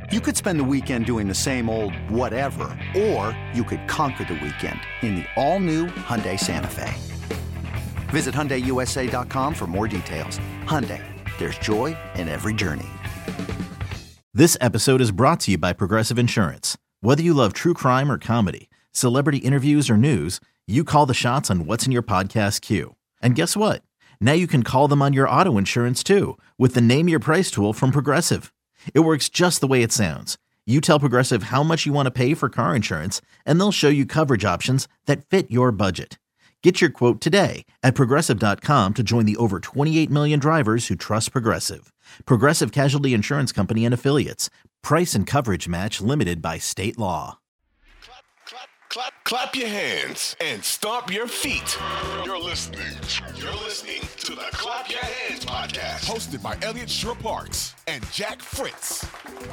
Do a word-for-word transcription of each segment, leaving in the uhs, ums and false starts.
You could spend the weekend doing the same old whatever, or you could conquer the weekend in the all-new Hyundai Santa Fe. Visit Hyundai U S A dot com for more details. Hyundai, there's joy in every journey. This episode is brought to you by Progressive Insurance. Whether you love true crime or comedy, celebrity interviews or news, you call the shots on what's in your podcast queue. And guess what? Now you can call them on your auto insurance too with the Name Your Price tool from Progressive. It works just the way it sounds. You tell Progressive how much you want to pay for car insurance, and they'll show you coverage options that fit your budget. Get your quote today at Progressive dot com to join the over twenty-eight million drivers who trust Progressive. Progressive Casualty Insurance Company and Affiliates. Price and coverage match limited by state law. Clap, clap, clap, clap your hands and stomp your feet. You're listening. You're listening to the Clap Your Hands podcast, hosted by Elliot Shore-Parks and Jack Fritz.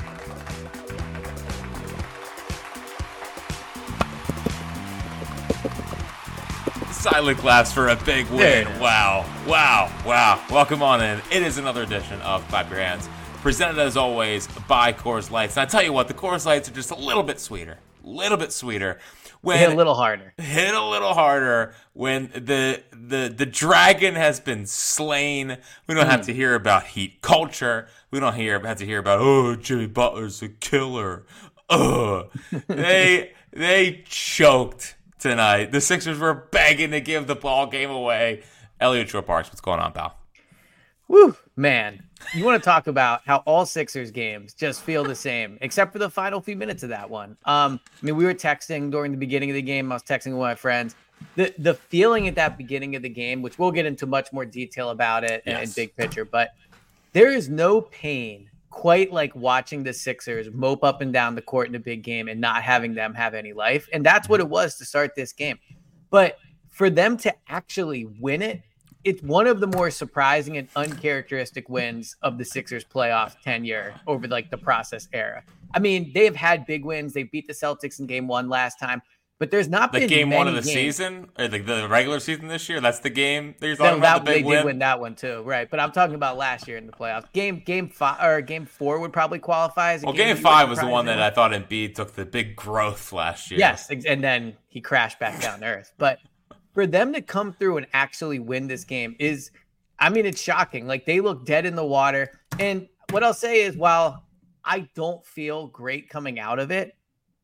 Silent claps for a big win. Wow. Wow. Wow. Welcome on in. It is another edition of Clap Your Hands, presented as always by Coors Lights. And I tell you what, the Coors Lights are just a little bit sweeter. A little bit sweeter. When, hit a little harder. Hit a little harder when the the the dragon has been slain. We don't mm. have to hear about heat culture. We don't hear have to hear about, oh, Jimmy Butler's a killer. Ugh. they they choked tonight. The Sixers were begging to give the ball game away. Elliot Shore-Parks, what's going on, pal? Woo, man. You want to talk about how all Sixers games just feel the same, except for the final few minutes of that one. Um, I mean, we were texting during the beginning of the game. I was texting with my friends. The the feeling at that beginning of the game, which we'll get into much more detail about it yes. and big picture, but there is no pain quite like watching the Sixers mope up and down the court in a big game and not having them have any life. And that's what it was to start this game. But for them to actually win it, it's one of the more surprising and uncharacteristic wins of the Sixers playoff tenure over like the process era. I mean, they have had big wins. They beat the Celtics in game one last time, but there's not the been game many one of the games. season or the, the regular season this year. That's the game that you're talking no, about. That, the big they win. did win that one too, right? But I'm talking about last year in the playoffs. Game game five or game four would probably qualify as a well. Game, game five was the one that I thought Embiid took the big growth last year. Yes, and then he crashed back down to earth. But for them to come through and actually win this game is, I mean, it's shocking. Like, they look dead in the water. And what I'll say is, while I don't feel great coming out of it,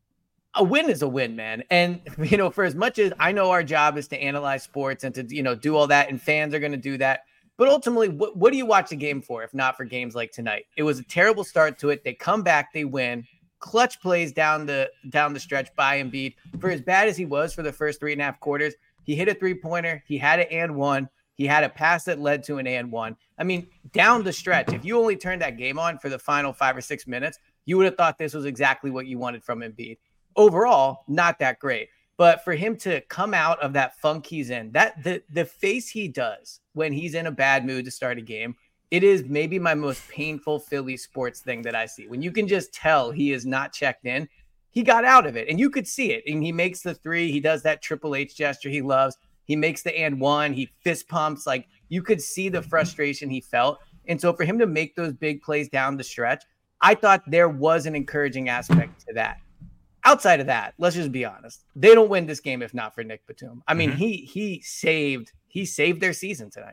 a win is a win, man. And, you know, for as much as I know our job is to analyze sports and to, you know, do all that, and fans are going to do that. But ultimately, what, what do you watch the game for, if not for games like tonight? It was a terrible start to it. They come back, they win. Clutch plays down the down the stretch by Embiid. For as bad as he was for the first three and a half quarters, he hit a three-pointer. He had an and one. He had a pass that led to an and one. I mean, down the stretch, if you only turned that game on for the final five or six minutes, you would have thought this was exactly what you wanted from Embiid. Overall, not that great. But for him to come out of that funk he's in, that the, the face he does when he's in a bad mood to start a game, it is maybe my most painful Philly sports thing that I see. When you can just tell he is not checked in, he got out of it. And you could see it. And he makes the three. He does that Triple H gesture he loves. He makes the and one. He fist pumps. Like, you could see the frustration he felt. And so for him to make those big plays down the stretch, I thought there was an encouraging aspect to that. Outside of that, let's just be honest. They don't win this game if not for Nick Batum. I mean, mm-hmm. he he saved he saved their season tonight.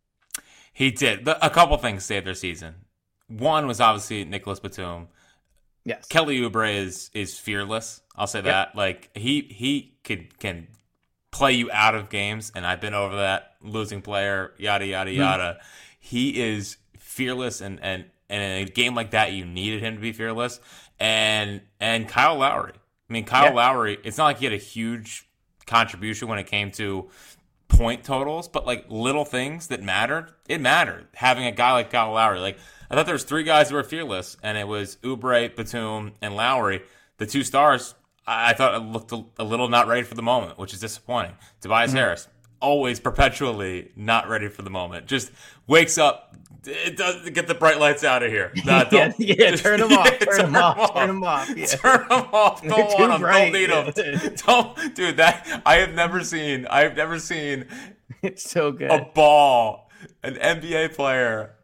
He did. A couple things saved their season. One was obviously Nicholas Batum. Yes. Kelly Oubre is is fearless. I'll say that. Yep. Like, he he could can play you out of games, and I've been over that. Losing player, yada yada mm. yada. He is fearless, and and and in a game like that, you needed him to be fearless. And and Kyle Lowry. I mean, Kyle yeah. Lowry, it's not like he had a huge contribution when it came to point totals, but like little things that mattered, it mattered. Having a guy like Kyle Lowry. Like, I thought there was three guys who were fearless, and it was Oubre, Batum, and Lowry. The two stars, I thought it looked a, a little not ready for the moment, which is disappointing. Tobias mm-hmm. Harris, always perpetually not ready for the moment. Just wakes up, it does get the bright lights out of here. Nah, yeah, yeah, just, turn them off. Turn, turn them off. off. Turn them off. Yeah. Turn them off. Don't want them. Bright. Don't need them. Don't, dude. That I have never seen. I have never seen. It's so good. A ball, an N B A player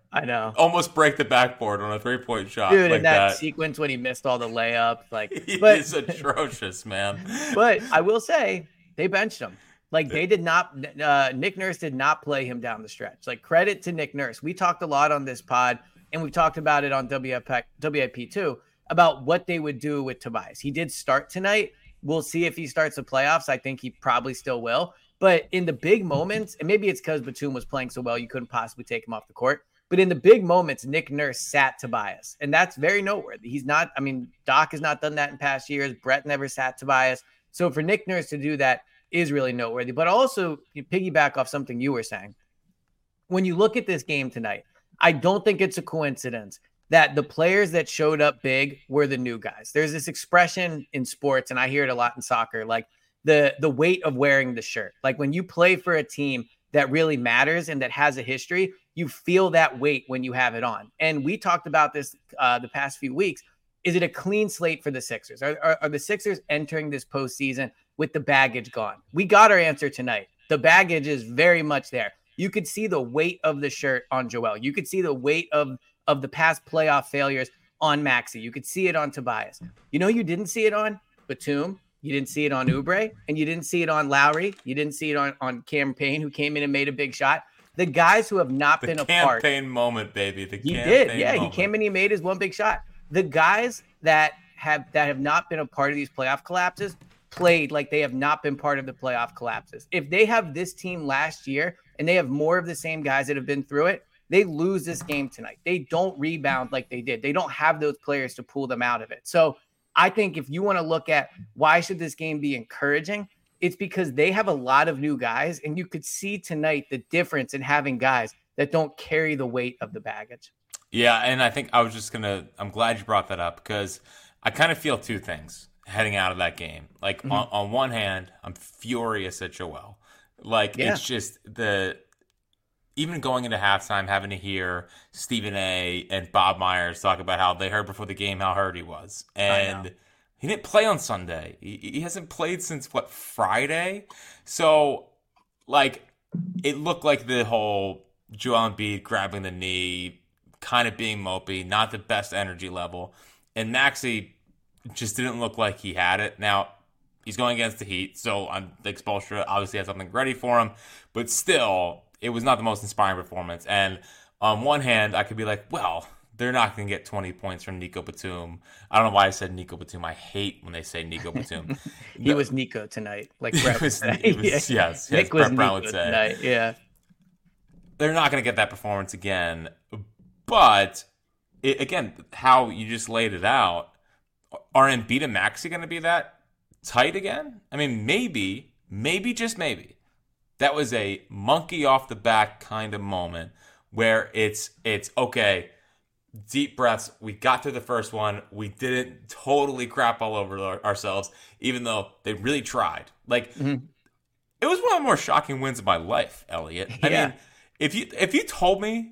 I know. Almost break the backboard on a three-point shot. Dude, like in that, that sequence when he missed all the layups. Like, It but, is atrocious, man. But I will say they benched him. Like they did not, uh, Nick Nurse did not play him down the stretch. Like credit to Nick Nurse. We talked a lot on this pod and we talked about it on W I P too about what they would do with Tobias. He did start tonight. We'll see if he starts the playoffs. I think he probably still will. But in the big moments, and maybe it's because Batum was playing so well, you couldn't possibly take him off the court. But in the big moments, Nick Nurse sat Tobias. And that's very noteworthy. He's not, I mean, Doc has not done that in past years. Brett never sat Tobias. So for Nick Nurse to do that is really noteworthy. But also, you piggyback off something you were saying. When you look at this game tonight, I don't think it's a coincidence that the players that showed up big were the new guys. There's this expression in sports, and I hear it a lot in soccer, like the, the weight of wearing the shirt. Like when you play for a team that really matters and that has a history, you feel that weight when you have it on. And we talked about this uh, the past few weeks. Is it a clean slate for the Sixers? Are, are, are the Sixers entering this postseason with the baggage gone? We got our answer tonight. The baggage is very much there. You could see the weight of the shirt on Joel. You could see the weight of, of the past playoff failures on Maxey. You could see it on Tobias. You know, you didn't see it on Batum. You didn't see it on Oubre, and you didn't see it on Lowry. You didn't see it on, on Cameron Payne, who came in and made a big shot. The guys who have not the been a part. The campaign moment, baby. The he campaign did. Yeah, moment. he came in, he made his one big shot. The guys that have that have not been a part of these playoff collapses played like they have not been part of the playoff collapses. If they have this team last year and they have more of the same guys that have been through it, they lose this game tonight. They don't rebound like they did. They don't have those players to pull them out of it. So I think if you want to look at why should this game be encouraging, it's because they have a lot of new guys, and you could see tonight the difference in having guys that don't carry the weight of the baggage. Yeah, and I think I was just going to – I'm glad you brought that up because I kind of feel two things heading out of that game. Like, mm-hmm. on, on one hand, I'm furious at Joel. Like, yeah. It's just the – even going into halftime, having to hear Stephen A. and Bob Myers talk about how they heard before the game how hurt he was. And he didn't play on Sunday. He, he hasn't played since, what, Friday? So, like, it looked like the whole Joel Embiid grabbing the knee, kind of being mopey, not the best energy level. And Maxey just didn't look like he had it. Now, he's going against the Heat, so I'm, the Spoelstra obviously has something ready for him. But still, it was not the most inspiring performance. And on one hand, I could be like, well, they're not going to get twenty points from Nico Batum. I don't know why I said Nico Batum. I hate when they say Nico Batum. he the, was Nico tonight. Like Brett was, was, yes, yes, Nick yes, was Brett Brown Nico would say. Tonight. Yeah. They're not going to get that performance again. But, it, again, how you just laid it out, are Embiid and Maxey going to be that tight again? I mean, maybe, maybe, just maybe. That was a monkey off the back kind of moment where it's, it's okay, deep breaths. We got to the first one. We didn't totally crap all over ourselves, even though they really tried. Like, mm-hmm. It was one of the more shocking wins of my life, Elliot. I yeah. mean, if you if you told me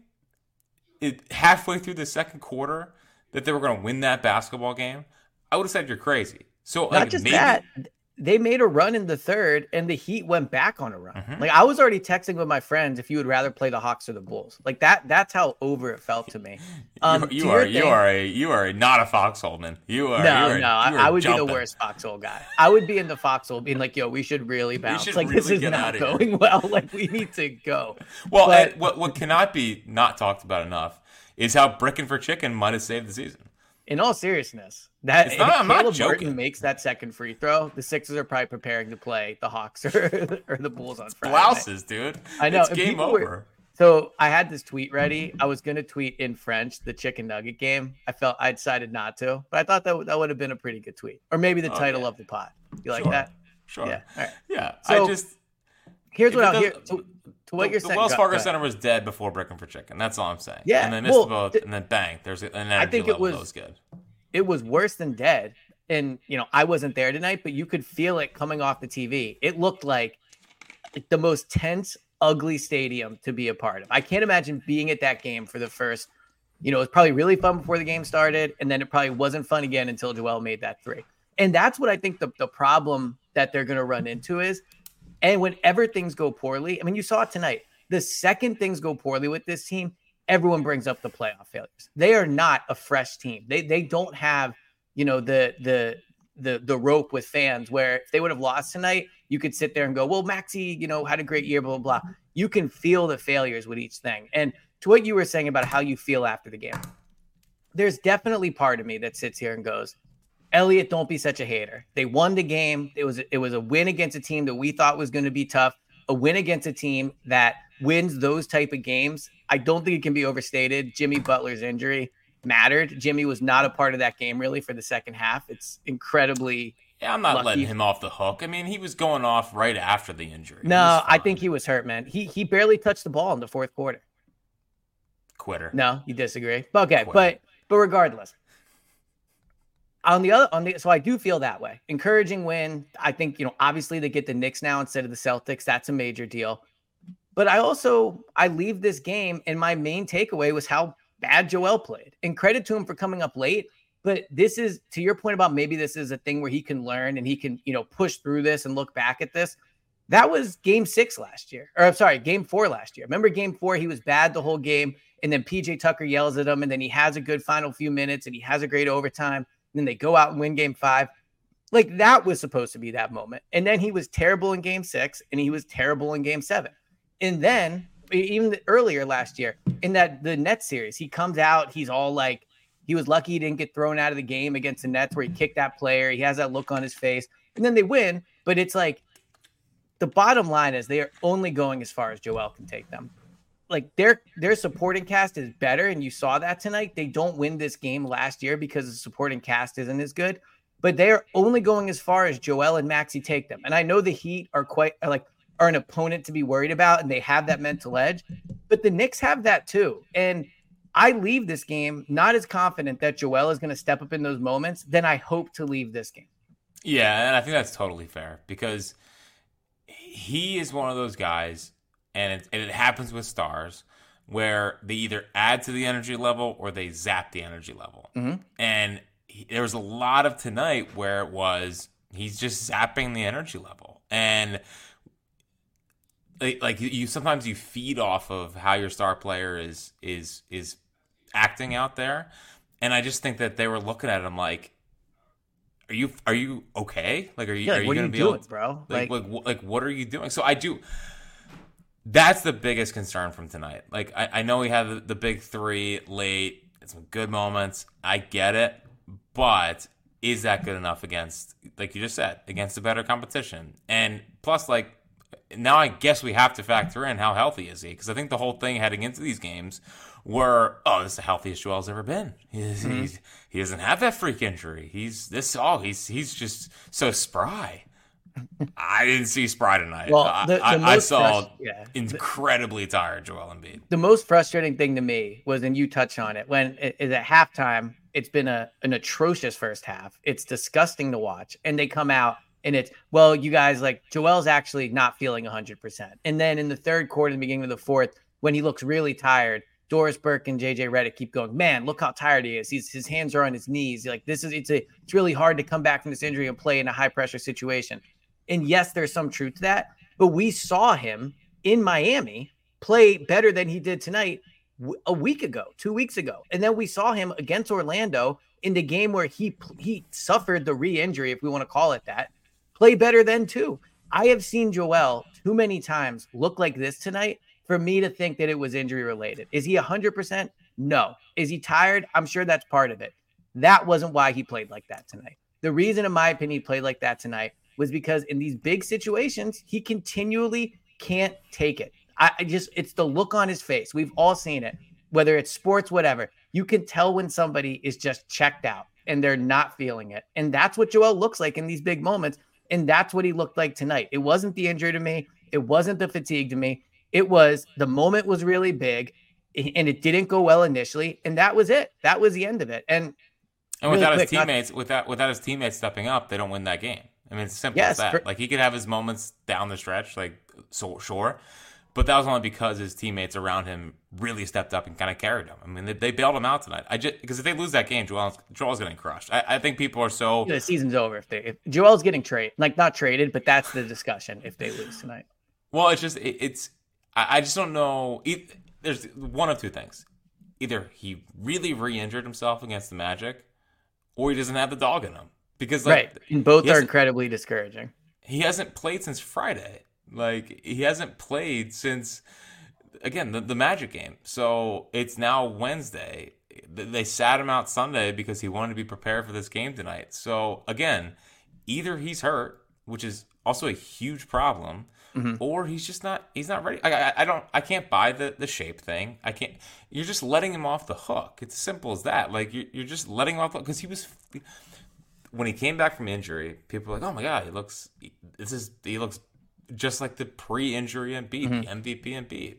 it, halfway through the second quarter that they were going to win that basketball game, I would have said you're crazy. So, Not like, just maybe, that. They made a run in the third, and the Heat went back on a run. Mm-hmm. Like I was already texting with my friends if you would rather play the Hawks or the Bulls. Like that. That's how over it felt to me. Um, you to are thing, you are a you are a, not a foxhole man. You are no you are, no. I, you are I would jumping. be the worst foxhole guy. I would be in the foxhole, being like, "Yo, we should really bounce. should like really this is not going here. well. Like we need to go." Well, but, and what what cannot be not talked about enough is how Brickin' for Chicken might have saved the season. In all seriousness, that it's not, I'm Caleb not joking. Burton makes that second free throw, the Sixers are probably preparing to play the Hawks or, or the Bulls on Friday. Blouses, dude. I know. It's game over. Were, so I had this tweet ready. I was going to tweet in French the chicken nugget game. I felt I decided not to, but I thought that that would have been a pretty good tweet, or maybe the oh, title yeah. of the pod. You like sure. that? Sure. Yeah. All right. Yeah. So, I just here's what I'll hear. To, to what the, you're the saying. The Wells go, Fargo go Center was dead before Brickin' for Chicken. That's all I'm saying. Yeah. And they missed well, both, th- and then bang, there's an energy I think level it was, that was good. It was worse than dead. And, you know, I wasn't there tonight, but you could feel it coming off the T V. It looked like the most tense, ugly stadium to be a part of. I can't imagine being at that game for the first, you know, it was probably really fun before the game started. And then it probably wasn't fun again until Joel made that three. And that's what I think the, the problem that they're going to run into is. And whenever things go poorly, I mean, you saw it tonight. The second things go poorly with this team, everyone brings up the playoff failures. They are not a fresh team. They they don't have, you know, the the the the rope with fans where if they would have lost tonight, you could sit there and go, well, Maxey, you know, had a great year, blah, blah, blah. You can feel the failures with each thing. And to what you were saying about how you feel after the game, there's definitely part of me that sits here and goes, Elliot, don't be such a hater. They won the game. It was it was a win against a team that we thought was going to be tough, a win against a team that wins those type of games. I don't think it can be overstated. Jimmy Butler's injury mattered. Jimmy was not a part of that game really for the second half. It's incredibly Yeah, I'm not lucky. letting him off the hook. I mean, he was going off right after the injury. No, I think he was hurt, man. He he barely touched the ball in the fourth quarter. Quitter. No, you disagree. Okay, Quitter. but but regardless. On the other on the so I do feel that way. Encouraging win. I think, you know, obviously they get the Knicks now instead of the Celtics. That's a major deal. But I also I leave this game and my main takeaway was how bad Joel played. And credit to him for coming up late. But this is, to your point about maybe this is a thing where he can learn and he can, you know, push through this and look back at this. That was game six last year. Or I'm sorry, game four last year. Remember game four, he was bad the whole game. And then P J Tucker yells at him. And then he has a good final few minutes and he has a great overtime. And then they go out and win game five. Like that was supposed to be that moment. And then he was terrible in game six and he was terrible in game seven. And then even earlier last year in that the Nets series, he comes out, he's all like, he was lucky he didn't get thrown out of the game against the Nets where he kicked that player. He has that look on his face and then they win. But it's like the bottom line is they are only going as far as Joel can take them. Like their their supporting cast is better. And you saw that tonight. They don't win this game last year because the supporting cast isn't as good. But they are only going as far as Joel and Maxey take them. And I know the Heat are quite are like are an opponent to be worried about and they have that mental edge. But the Knicks have that too. And I leave this game not as confident that Joel is going to step up in those moments than I hope to leave this game. Yeah, and I think that's totally fair because he is one of those guys, and it, and it happens with stars, where they either add to the energy level or they zap the energy level. Mm-hmm. And he, there was a lot of tonight where it was he's just zapping the energy level. And like, like you sometimes you feed off of how your star player is is is acting out there, and I just think that they were looking at him like, "Are you are you okay? Like, are you yeah, like, are you going to be able, doing, bro? Like, Like, like, like, what are you doing?" So I do. That's the biggest concern from tonight. Like, I, I know we had the, the big three late, some good moments. I get it, but is that good enough against, like you just said, against a better competition? And plus, like, now I guess we have to factor in how healthy is he? Because I think the whole thing heading into these games were, oh, this is the healthiest Joel's ever been. He's, mm-hmm. he's, he doesn't have that freak injury. He's this oh, he's he's just so spry. I didn't see spry tonight. Well, the, the I, I saw frust- yeah. incredibly tired Joel Embiid. The most frustrating thing to me was, and you touched on it, when it is at halftime. It's been a an atrocious first half. It's disgusting to watch, and they come out. And it's, well, you guys, like, Joel's actually not feeling one hundred percent. And then in the third quarter, in the beginning of the fourth, when he looks really tired, Doris Burke and J J Redick keep going, man, look how tired he is. He's, his hands are on his knees. Like, this is, it's a, it's really hard to come back from this injury and play in a high pressure situation. And yes, there's some truth to that, but we saw him in Miami play better than he did tonight a week ago, two weeks ago. And then we saw him against Orlando in the game where he, he suffered the re-injury, if we want to call it that. Play better then too. I have seen Joel too many times look like this tonight for me to think that it was injury related. Is he one hundred percent? No. Is he tired? I'm sure that's part of it. That wasn't why he played like that tonight. The reason, in my opinion, he played like that tonight was because in these big situations, he continually can't take it. I, I just, it's the look on his face. We've all seen it, whether it's sports, whatever. You can tell when somebody is just checked out and they're not feeling it. And that's what Joel looks like in these big moments. And that's what he looked like tonight. It wasn't the injury to me. It wasn't the fatigue to me. It was the moment was really big and it didn't go well initially. And that was it. That was the end of it. And, and without really quick, his teammates, not, without, without his teammates stepping up, they don't win that game. I mean, it's simple yes, as that. For, like, he could have his moments down the stretch, like, so sure. But that was only because his teammates around him really stepped up and kind of carried him. I mean, they, they bailed him out tonight. I just because if they lose that game, Joel's, Joel's getting crushed. I, I think people are so the season's over if they if Joel's getting traded, like not traded, but that's the discussion if they lose tonight. Well, it's just it, it's I, I just don't know. It, there's one of two things. either he really re-injured himself against the Magic, or he doesn't have the dog in him. Because like, right, and both are incredibly discouraging. He hasn't played since Friday. Like he hasn't played since again the, the Magic game. So it's now Wednesday. They sat him out Sunday because he wanted to be prepared for this game tonight. So again, either he's hurt, which is also a huge problem, mm-hmm. or he's just not. He's not ready. I, I, I don't. I can't buy the, the shape thing. I can't. You're just letting him off the hook. It's as simple as that. Like you're, you're just letting him off the because he was when he came back from injury. People were like, oh my god, he looks. This is he looks just like the pre-injury Embiid, mm-hmm. the M V P Embiid.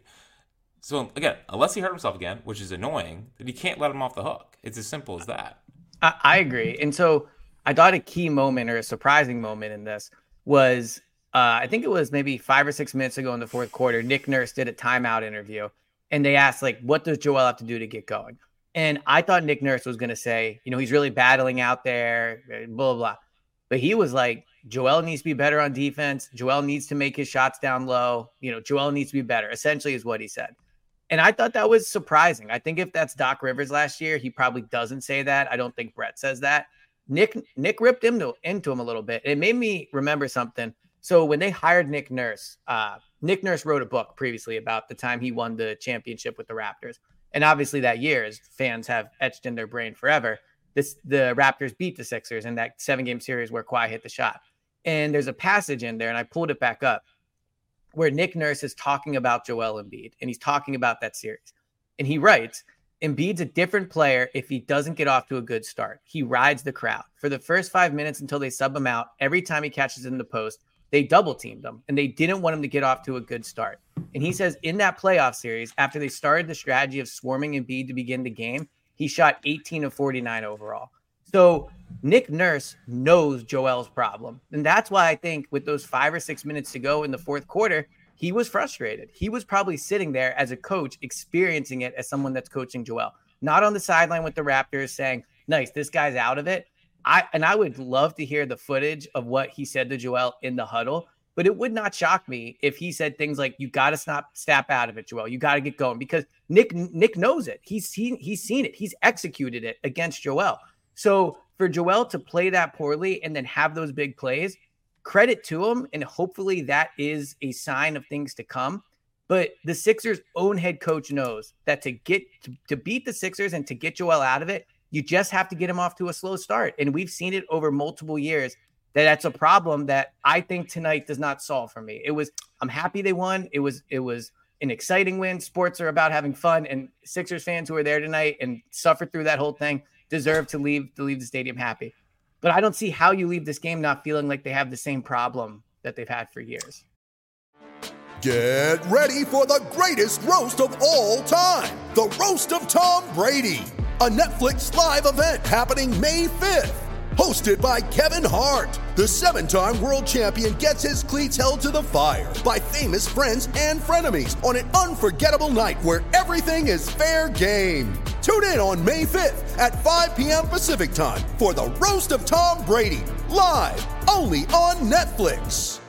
So again, unless he hurt himself again, which is annoying, then you can't let him off the hook. It's as simple as that. I, I agree. And so I thought a key moment or a surprising moment in this was, uh, I think it was maybe five or six minutes ago in the fourth quarter, Nick Nurse did a timeout interview and they asked, like, what does Joel have to do to get going? And I thought Nick Nurse was going to say, you know, he's really battling out there, blah, blah, blah. But he was like, Joel needs to be better on defense. Joel needs to make his shots down low. You know, Joel needs to be better, essentially is what he said. And I thought that was surprising. I think if that's Doc Rivers last year, he probably doesn't say that. I don't think Brett says that. Nick Nick ripped into, into him a little bit. It made me remember something. So when they hired Nick Nurse, uh, Nick Nurse wrote a book previously about the time he won the championship with the Raptors. And obviously that year, as fans have etched in their brain forever, this the Raptors beat the Sixers in that seven-game series where Kawhi hit the shot. And there's a passage in there, and I pulled it back up, where Nick Nurse is talking about Joel Embiid, and he's talking about that series. And he writes, Embiid's a different player if he doesn't get off to a good start. He rides the crowd. For the first five minutes until they sub him out, every time he catches in the post, they double-teamed him, and they didn't want him to get off to a good start. And he says in that playoff series, after they started the strategy of swarming Embiid to begin the game, he shot eighteen of forty-nine overall. So Nick Nurse knows Joel's problem. And that's why I think with those five or six minutes to go in the fourth quarter, he was frustrated. He was probably sitting there as a coach, experiencing it as someone that's coaching Joel, not on the sideline with the Raptors saying, nice, this guy's out of it. I And I would love to hear the footage of what he said to Joel in the huddle, but it would not shock me if he said things like, you got to stop, snap out of it, Joel. You got to get going, because Nick, Nick knows it. He's seen, he's seen it. He's executed it against Joel. So for Joel to play that poorly and then have those big plays, credit to him. And hopefully that is a sign of things to come. But the Sixers' own head coach knows that to get to, to beat the Sixers and to get Joel out of it, you just have to get him off to a slow start. And we've seen it over multiple years that that's a problem that I think tonight does not solve for me. It was, I'm happy they won. It was, it was an exciting win. Sports are about having fun, and Sixers fans who are there tonight and suffered through that whole thing deserve to leave to leave the stadium happy. But I don't see how you leave this game not feeling like they have the same problem that they've had for years. Get ready for the greatest roast of all time, the Roast of Tom Brady, a Netflix live event happening May fifth. Hosted by Kevin Hart, the seven-time world champion gets his cleats held to the fire by famous friends and frenemies on an unforgettable night where everything is fair game. Tune in on May fifth at five p.m. Pacific time for the Roast of Tom Brady, live only on Netflix.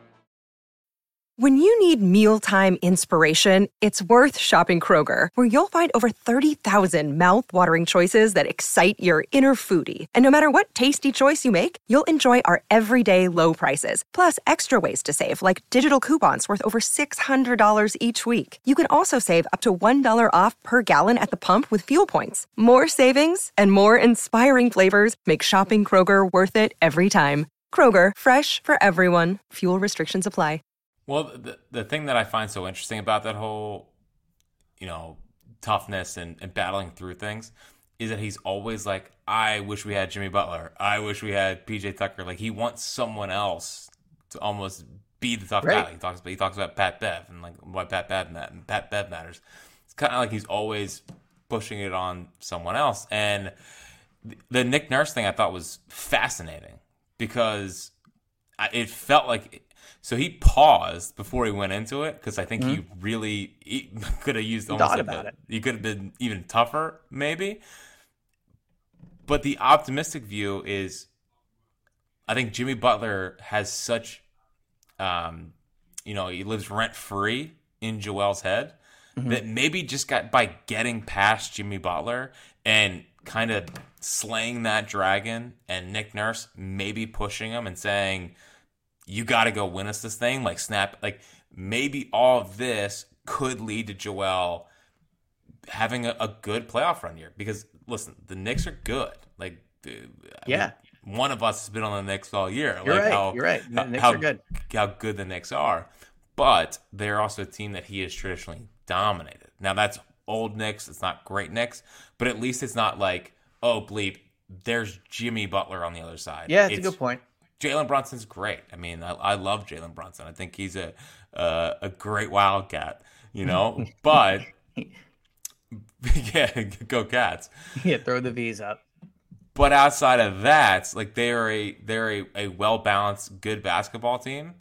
When you need mealtime inspiration, it's worth shopping Kroger, where you'll find over thirty thousand mouth-watering choices that excite your inner foodie. And no matter what tasty choice you make, you'll enjoy our everyday low prices, plus extra ways to save, like digital coupons worth over six hundred dollars each week. You can also save up to one dollar off per gallon at the pump with fuel points. More savings and more inspiring flavors make shopping Kroger worth it every time. Kroger, fresh for everyone. Fuel restrictions apply. Well, the, the thing that I find so interesting about that whole, you know, toughness and, and battling through things is that he's always like, I wish we had Jimmy Butler. I wish we had P J Tucker. Like, he wants someone else to almost be the tough right. guy. He talks about, he talks about Pat Bev and like why Pat Bev, Pat Bev matters. It's kind of like he's always pushing it on someone else. And the, the Nick Nurse thing I thought was fascinating because it felt like... So he paused before he went into it because I think mm-hmm. he really he could have used almost like a, he could have been even tougher maybe. But the optimistic view is, I think Jimmy Butler has such, um, you know, he lives rent free in Joel's head mm-hmm. that maybe just got by getting past Jimmy Butler and kind of slaying that dragon, and Nick Nurse maybe pushing him and saying, you got to go win us this thing, like snap, like maybe all of this could lead to Joel having a, a good playoff run here. Because listen, the Knicks are good. Like, yeah, I mean, one of us has been on the Knicks all year. You're like right. How, You're right. The how, Knicks how, are good. How good the Knicks are, but they're also a team that he has traditionally dominated. Now that's old Knicks. It's not great Knicks, but at least it's not like, oh bleep, there's Jimmy Butler on the other side. Yeah, that's it's, a good point. Jalen Brunson's great. I mean, I, I love Jalen Brunson. I think he's a uh, a great Wildcat, you know. But yeah, go Cats. Yeah, throw the V's up. But outside of that, like they're a they're a, a well balanced, good basketball team.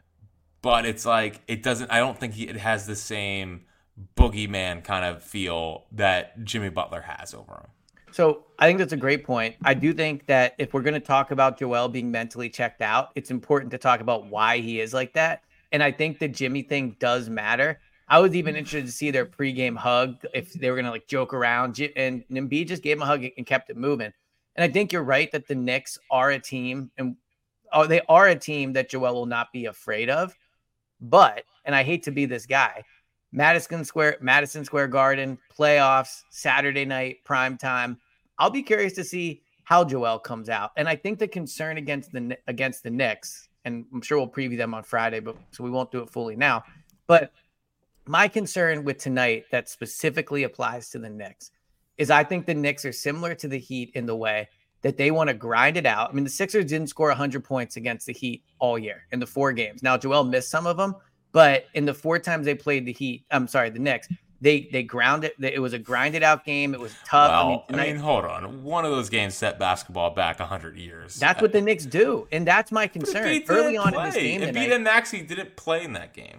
But it's like it doesn't. I don't think he, it has the same boogeyman kind of feel that Jimmy Butler has over him. So I think that's a great point. I do think that if we're going to talk about Joel being mentally checked out, it's important to talk about why he is like that. And I think the Jimmy thing does matter. I was even interested to see their pregame hug, if they were going to like joke around. And Embiid just gave him a hug and kept it moving. And I think you're right that the Knicks are a team, and oh, they are a team that Joel will not be afraid of. But, and I hate to be this guy, Madison Square, Madison Square Garden, playoffs, Saturday night, prime time. I'll be curious to see how Joel comes out. And I think the concern against the against the Knicks, and I'm sure we'll preview them on Friday, but so we won't do it fully now. But my concern with tonight that specifically applies to the Knicks is I think the Knicks are similar to the Heat in the way that they want to grind it out. I mean, the Sixers didn't score one hundred points against the Heat all year in the four games. Now, Joel missed some of them, but in the four times they played the Heat, I'm sorry, the Knicks, They they grounded. It was a grinded out game. It was tough. Well, I mean, tonight, I mean, hold on. One of those games set basketball back a hundred years. That's what the Knicks do, and that's my concern. Early on play. in this game, Embiid and Maxey didn't play in that game.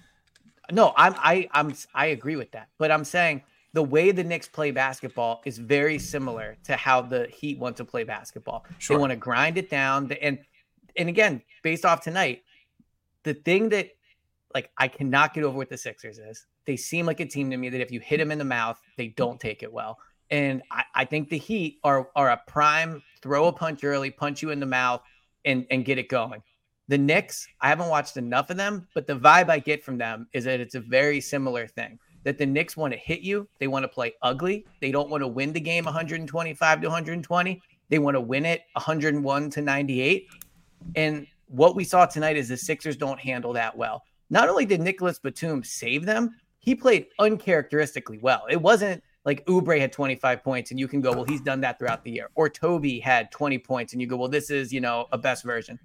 No, I'm I I'm I agree with that, but I'm saying the way the Knicks play basketball is very similar to how the Heat want to play basketball. Sure. They want to grind it down, and and again, based off tonight, the thing that like I cannot get over with the Sixers is they seem like a team to me that if you hit them in the mouth, they don't take it well. And I, I think the Heat are are a prime throw a punch early, punch you in the mouth, and and get it going. The Knicks, I haven't watched enough of them, but the vibe I get from them is that it's a very similar thing. That the Knicks want to hit you. They want to play ugly. They don't want to win the game one twenty-five to one twenty. They want to win it one oh one to ninety-eight. And what we saw tonight is the Sixers don't handle that well. Not only did Nicholas Batum save them, he played uncharacteristically well. It wasn't like Oubre had twenty-five points and you can go, well, he's done that throughout the year. Or Toby had twenty points and you go, well, this is, you know, a best version.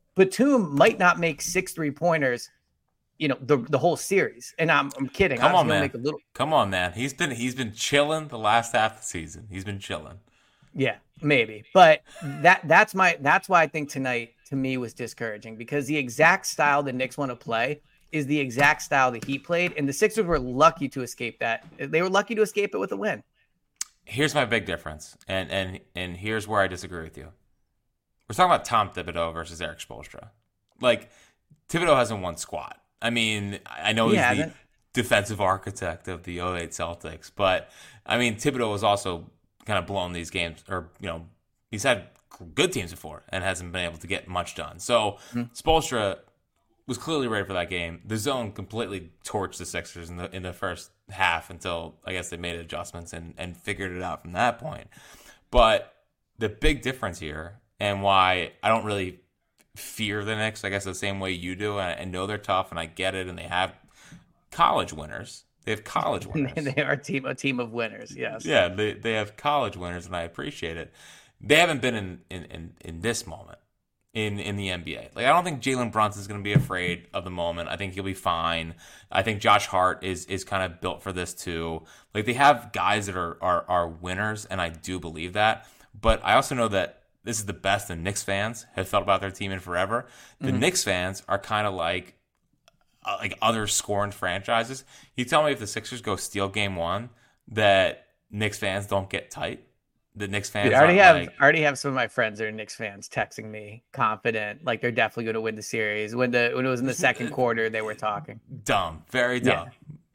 Batum might not make six three-pointers, you know, the the whole series. And I'm I'm kidding. Come on, man. Make a little... Come on, man. He's been he's been chilling the last half of the season. He's been chilling. Yeah, maybe. But that that's my that's why I think tonight to me was discouraging, because the exact style the Knicks want to play is the exact style the Heat played, and the Sixers were lucky to escape that. They were lucky to escape it with a win. Here's my big difference, and and and here's where I disagree with you. We're talking about Tom Thibodeau versus Eric Spoelstra. Like, Thibodeau hasn't won squat. I mean, I know he's the defensive architect of the oh eight Celtics, but I mean, Thibodeau has also kind of blown these games, or, you know, he's had good teams before and hasn't been able to get much done. So mm-hmm. Spoelstra was clearly ready for that game. The zone completely torched the Sixers in the in the first half until I guess they made adjustments and, and figured it out from that point. But the big difference here, and why I don't really fear the Knicks, I guess the same way you do, and I know they're tough, and I get it, and they have college winners. They have college winners. They are a team, a team of winners, yes. Yeah, they they have college winners, and I appreciate it. They haven't been in, in, in, in this moment in, in the N B A. Like, I don't think Jalen Brunson's going to be afraid of the moment. I think he'll be fine. I think Josh Hart is is kind of built for this too. Like, they have guys that are, are, are winners, and I do believe that. But I also know that this is the best the Knicks fans have felt about their team in forever. The mm-hmm. Knicks fans are kind of like uh, like other scorned franchises. You tell me if the Sixers go steal game one that Knicks fans don't get tight? The Knicks fans Dude, I already have like, I already have some of my friends that are Knicks fans texting me confident, like they're definitely going to win the series. When the when it was in the second quarter, they were talking. Dumb, very dumb.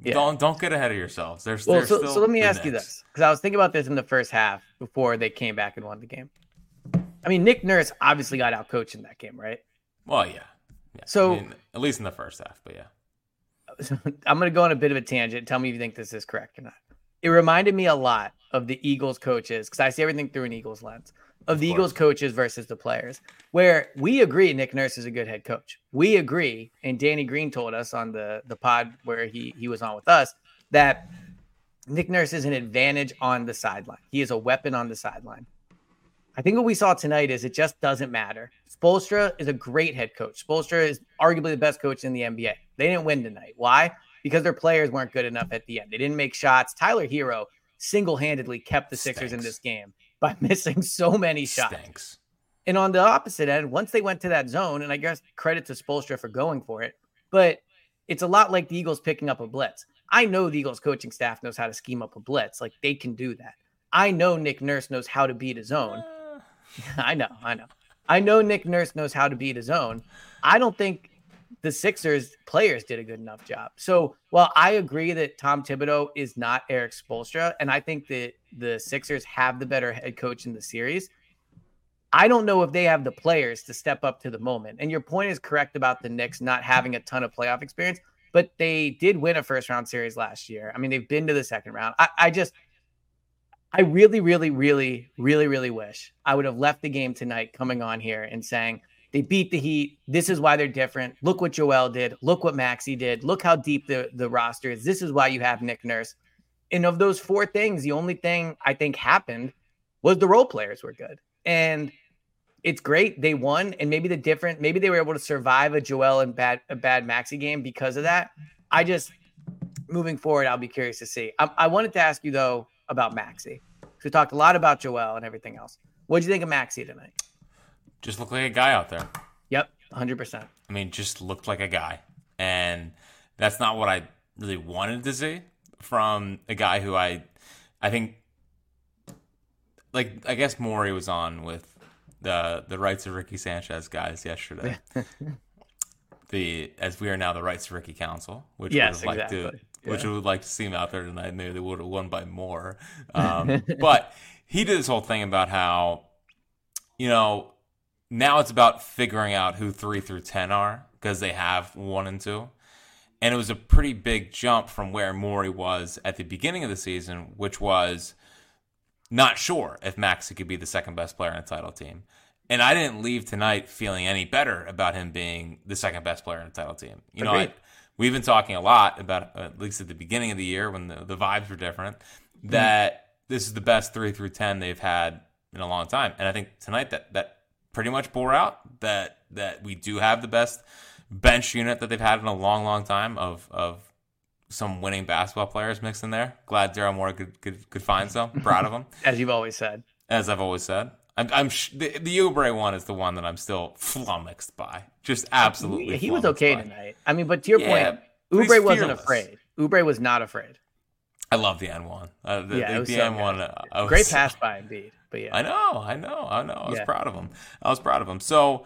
Yeah. Don't don't get ahead of yourselves. There's, well, there's so, still so let me the ask you Knicks. this, because I was thinking about this in the first half before they came back and won the game. I mean, Nick Nurse obviously got outcoached in that game, right? Well, yeah. yeah. So I mean, at least in the first half, but yeah. I'm going to go on a bit of a tangent. Tell me if you think this is correct or not. It reminded me a lot of the Eagles coaches, because I see everything through an Eagles lens, of, of the course. Eagles coaches versus the players, where we agree Nick Nurse is a good head coach. We agree, and Danny Green told us on the, the pod where he, he was on with us, that Nick Nurse is an advantage on the sideline. He is a weapon on the sideline. I think what we saw tonight is it just doesn't matter. Spoelstra is a great head coach. Spoelstra is arguably the best coach in the N B A. They didn't win tonight. Why? Because their players weren't good enough at the end. They didn't make shots. Tyler Hero single-handedly kept the Sixers Stinks. in this game by missing so many shots. Stinks. And on the opposite end, once they went to that zone, and I guess credit to Spoelstra for going for it, but it's a lot like the Eagles picking up a blitz. I know the Eagles coaching staff knows how to scheme up a blitz. Like, they can do that. I know Nick Nurse knows how to beat a zone. I know, I know. I know Nick Nurse knows how to beat a zone. I don't think the Sixers players did a good enough job. So while I agree that Tom Thibodeau is not Eric Spoelstra, and I think that the Sixers have the better head coach in the series, I don't know if they have the players to step up to the moment. And your point is correct about the Knicks not having a ton of playoff experience, but they did win a first round series last year. I mean, they've been to the second round. I, I just, I really, really, really, really, really wish I would have left the game tonight coming on here and saying, they beat the Heat. This is why they're different. Look what Joel did. Look what Maxey did. Look how deep the, the roster is. This is why you have Nick Nurse. And of those four things, the only thing I think happened was the role players were good. And it's great. They won. And maybe the different, maybe they were able to survive a Joel and bad, a bad Maxey game because of that. I just, moving forward, I'll be curious to see. I, I wanted to ask you, though, about Maxey. We talked a lot about Joel and everything else. What did you think of Maxey tonight? Just looked like a guy out there. Yep, one hundred percent. I mean, just looked like a guy. And that's not what I really wanted to see from a guy who I I think, like, I guess Maury was on with the the Rights of Ricky Sanchez guys yesterday. the As we are now the Rights of Ricky Council, which yes, would have liked exactly. to yeah. which we would like to see him out there tonight. Maybe they would have won by more. Um, but he did this whole thing about how, you know, now it's about figuring out who three through ten are because they have one and two. And it was a pretty big jump from where Morey was at the beginning of the season, which was not sure if Maxey could be the second best player on a title team. And I didn't leave tonight feeling any better about him being the second best player on a title team. You Agreed. know, I, we've been talking a lot about, at least at the beginning of the year when the, the vibes were different, that mm. this is the best three through ten they've had in a long time. And I think tonight that that pretty much bore out that that we do have the best bench unit that they've had in a long, long time of of some winning basketball players mixed in there. Glad Daryl Morey could, could could find some. Proud of him. As you've always said. As I've always said. I'm, I'm sh- the, the Oubre one is the one that I'm still flummoxed by. Just absolutely. He was okay by. tonight. I mean, but to your yeah, point, Oubre wasn't afraid. Oubre was not afraid. I love the N one. Uh, the yeah, the, it was the so N one. Uh, was, Great pass by Embiid. But yeah. I know, I know, I know. I was yeah. proud of him. I was proud of him. So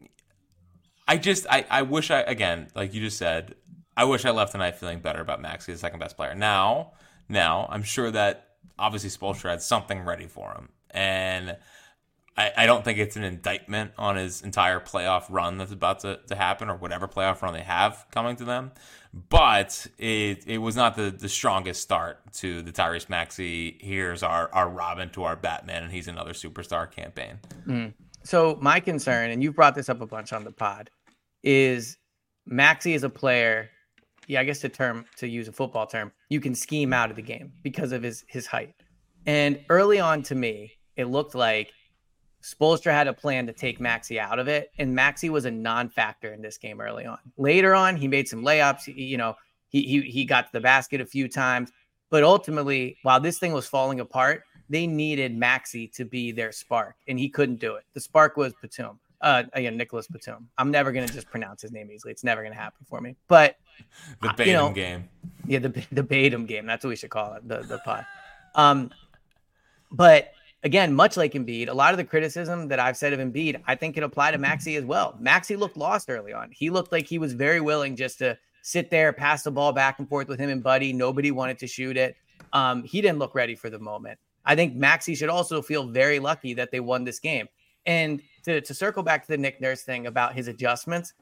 I just, I, I wish I, again, like you just said, I wish I left tonight feeling better about Maxey, the second best player. Now, now I'm sure that obviously Spoelstra had something ready for him. And I, I don't think it's an indictment on his entire playoff run that's about to, to happen or whatever playoff run they have coming to them. But it it was not the, the strongest start to the Tyrese Maxey, here's our, our Robin to our Batman, and he's another superstar campaign. Mm. So my concern, and you've brought this up a bunch on the pod, is Maxey is a player, yeah, I guess the term, to use a football term, you can scheme out of the game because of his his height. And early on to me, it looked like Spoelstra had a plan to take Maxey out of it, and Maxey was a non-factor in this game early on. Later on, he made some layups. He, you know, he, he he got to the basket a few times, but ultimately, while this thing was falling apart, they needed Maxey to be their spark, and he couldn't do it. The spark was Batum. Uh, again, Nicholas Batum. I'm never gonna just pronounce his name easily. It's never gonna happen for me. But the Batum you know, game. Yeah, the the Batum game. That's what we should call it. The the pod. Um, but. Again, much like Embiid, a lot of the criticism that I've said of Embiid, I think can apply to Maxey as well. Maxey looked lost early on. He looked like he was very willing just to sit there, pass the ball back and forth with him and Buddy. Nobody wanted to shoot it. Um, he didn't look ready for the moment. I think Maxey should also feel very lucky that they won this game. And to, to circle back to the Nick Nurse thing about his adjustments,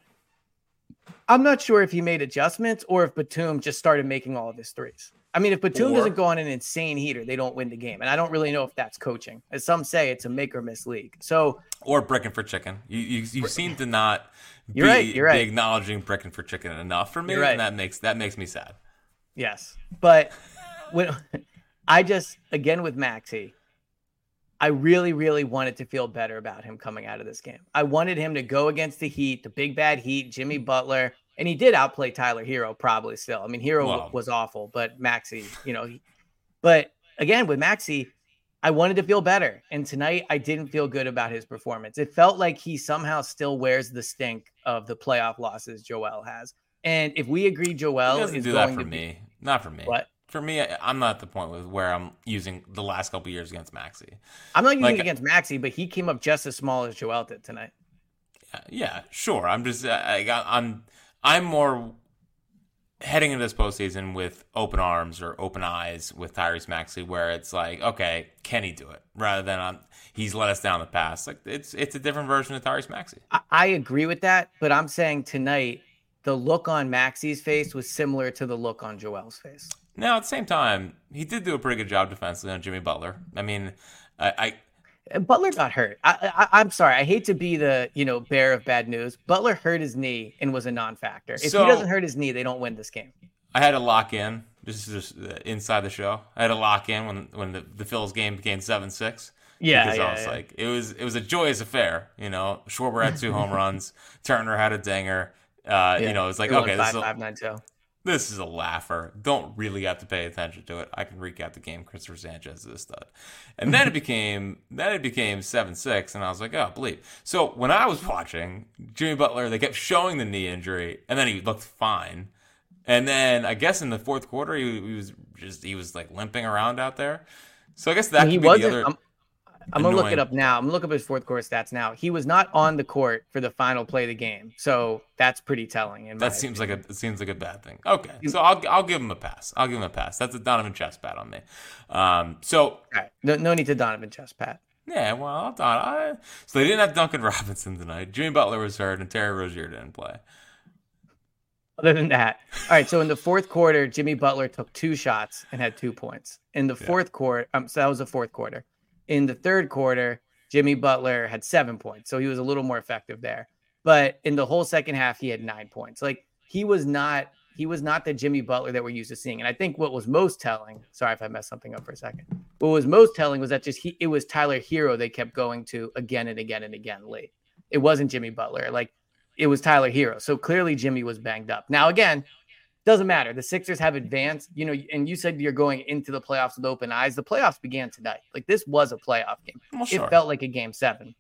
I'm not sure if he made adjustments or if Batum just started making all of his threes. I mean, if Batum or, doesn't go on an insane heater, they don't win the game. And I don't really know if that's coaching. As some say, it's a make or miss league. So or bricking for chicken. You you, you seem to not be, you're right, you're right. be acknowledging bricking for chicken enough for me, right. and that makes that makes me sad. Yes, but when I just again with Maxey, I really, really wanted to feel better about him coming out of this game. I wanted him to go against the Heat, the big bad Heat, Jimmy Butler. And he did outplay Tyler Hero probably still. I mean, Hero wow. was awful, but Maxey, you know, he, but again, with Maxey, I wanted to feel better. And tonight I didn't feel good about his performance. It felt like he somehow still wears the stink of the playoff losses Joel has. And if we agree Joel he doesn't is do going that for to me, be, not for me. What? For me, I'm not at the point with where I'm using the last couple of years against Maxey. I'm not using like, it against Maxey, but he came up just as small as Joel did tonight. Yeah, yeah sure. I'm just, I got, I'm, I'm more heading into this postseason with open arms or open eyes with Tyrese Maxey, where it's like, okay, can he do it? Rather than um, he's let us down in the past. Like it's it's a different version of Tyrese Maxey. I, I agree with that, but I'm saying tonight the look on Maxey's face was similar to the look on Joel's face. Now, at the same time, he did do a pretty good job defensively on Jimmy Butler. I mean, I. I Butler got hurt. I, I, I'm sorry. I hate to be the, you know, bearer of bad news. Butler hurt his knee and was a non-factor. If so, he doesn't hurt his knee, they don't win this game. I had to lock in. This is just inside the show. I had to lock in when when the, the Phils game became seven six. Yeah, because yeah, I was yeah. like, it was it was a joyous affair. You know, Schwarber had two home runs. Turner had a dinger. Uh, Yeah. You know, it was like, They won okay, five, this is a, five, nine, two. This is a laugher. Don't really have to pay attention to it. I can recap the game. Christopher Sanchez is a stud. And then it became then it became seven six, and I was like, oh, bleep. So when I was watching, Jimmy Butler, they kept showing the knee injury, and then he looked fine. And then I guess in the fourth quarter, he, he was just he was like limping around out there. So I guess that he could be wasn't, the other. I'm, I'm going to look it up now. I'm going to look up his fourth quarter stats now. He was not on the court for the final play of the game. So that's pretty telling. In that my seems opinion. like a it seems like a bad thing. Okay, so I'll I'll give him a pass. I'll give him a pass. That's a Donovan chest pat on me. Um, so All right. no, no need to Donovan chest pat. yeah, well, I'll Don. I, so they didn't have Duncan Robinson tonight. Jimmy Butler was hurt, and Terry Rozier didn't play. Other than that, all right. So in the fourth quarter, Jimmy Butler took two shots and had two points. In the fourth yeah. quarter, um, so that was the fourth quarter. In the third quarter, Jimmy Butler had seven points, so he was a little more effective there. But in the whole second half, he had nine points. Like he was not, he was not the Jimmy Butler that we're used to seeing. And I think what was most telling, sorry if I messed something up for a second. What was most telling was that just he, it was Tyler Hero they kept going to again and again and again late. It wasn't Jimmy Butler. Like it was Tyler Hero. So clearly Jimmy was banged up. Now again, doesn't matter. The Sixers have advanced, you know, and you said you're going into the playoffs with open eyes. The playoffs began tonight. Like this was a playoff game. Well, sure. It felt like a game seven.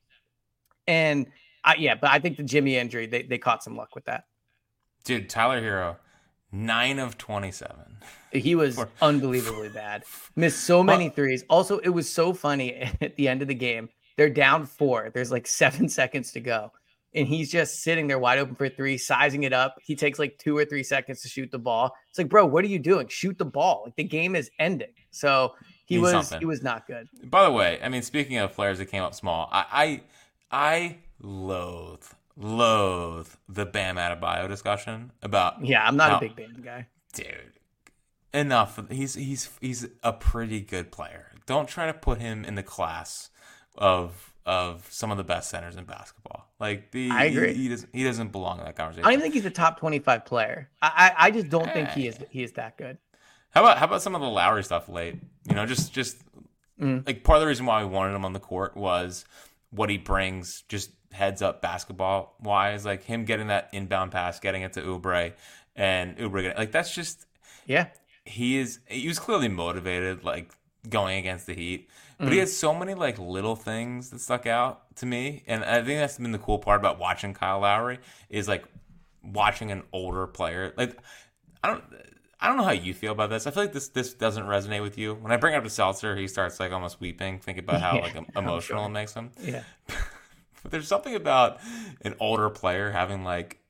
And I, yeah, but I think the Jimmy injury, they, they caught some luck with that. Dude, Tyler Hero, nine of twenty-seven. He was For, unbelievably bad. Missed so many well, threes. Also, it was so funny at the end of the game. They're down four. There's like seven seconds to go. And he's just sitting there wide open for three, sizing it up. He takes like two or three seconds to shoot the ball. It's like, bro, what are you doing? Shoot the ball. Like the game is ending. So he was something. he was not good. By the way, I mean, speaking of players that came up small, I I, I loathe, loathe the Bam Adebayo discussion about. Yeah, I'm not how, a big Bam guy. Dude, enough. He's he's he's a pretty good player. Don't try to put him in the class of of some of the best centers in basketball. Like the, I agree. He, he doesn't he doesn't belong in that conversation. I don't even think he's a top twenty-five player. I I, I just don't hey. think he is he is that good. How about how about some of the Lowry stuff late? You know, just just mm. like part of the reason why we wanted him on the court was what he brings, just heads up basketball wise, like him getting that inbound pass, getting it to Oubre, and Oubre getting, like that's just yeah. He is he was clearly motivated, like going against the Heat. But mm. he has so many like little things that stuck out to me, and I think that's been the cool part about watching Kyle Lowry is like watching an older player. Like I don't, I don't know how you feel about this. I feel like this this doesn't resonate with you. When I bring it up to Seltzer, he starts like almost weeping, thinking about how yeah, like emotional sure. it makes him. Yeah. But there's something about an older player having like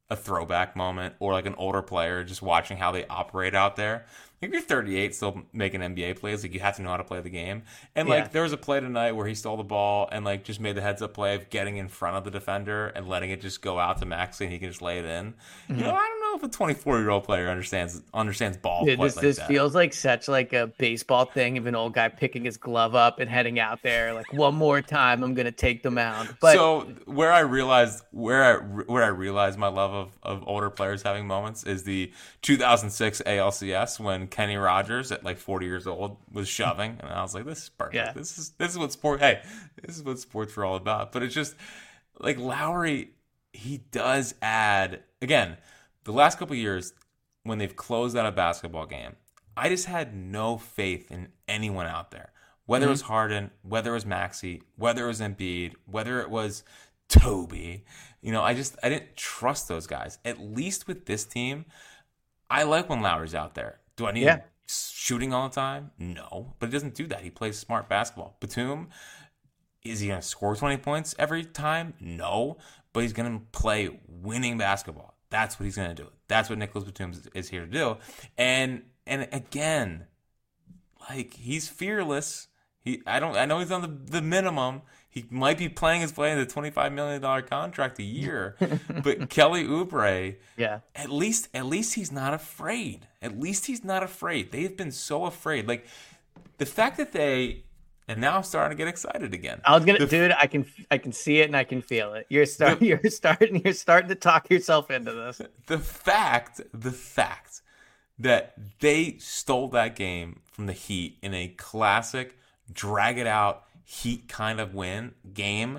a throwback moment or like an older player just watching how they operate out there. Like if you're thirty-eight still making N B A plays, like you have to know how to play the game. And like yeah. there was a play tonight where he stole the ball and like just made the heads up play of getting in front of the defender and letting it just go out to Maxey and he can just lay it in. Mm-hmm. You know, I don't know if a twenty-four year old player understands understands ball. Dude, this like this that. feels like such like a baseball thing of an old guy picking his glove up and heading out there like one more time I'm gonna take the mound. But so where I realized where I where I realized my love of, of older players having moments is the two thousand six A L C S when Kenny Rogers at like forty years old was shoving, and I was like, "This is perfect. Yeah. This is this is what sport. Hey, this is what sports are all about." But it's just like Lowry, he does add again. The last couple of years when they've closed out a basketball game, I just had no faith in anyone out there. Whether mm-hmm. it was Harden, whether it was Maxey, whether it was Embiid, whether it was Toby, you know, I just I didn't trust those guys. At least with this team, I like when Lowry's out there. Do I need yeah. him shooting all the time? No, but he doesn't do that. He plays smart basketball. Batum, is he going to score twenty points every time? No, but he's going to play winning basketball. That's what he's going to do. That's what Nicholas Batum is, is here to do. And and again, like he's fearless. He I don't I know he's on the, the minimum. He might be playing his way in the twenty-five million dollars contract a year, but Kelly Oubre, yeah, at least at least he's not afraid. At least he's not afraid. They've been so afraid. Like the fact that they, and now I'm starting to get excited again. I was gonna, the, dude. I can I can see it and I can feel it. You're starting. You're starting. You're starting to talk yourself into this. The fact, the fact that they stole that game from the Heat in a classic drag it out Heat kind of win game,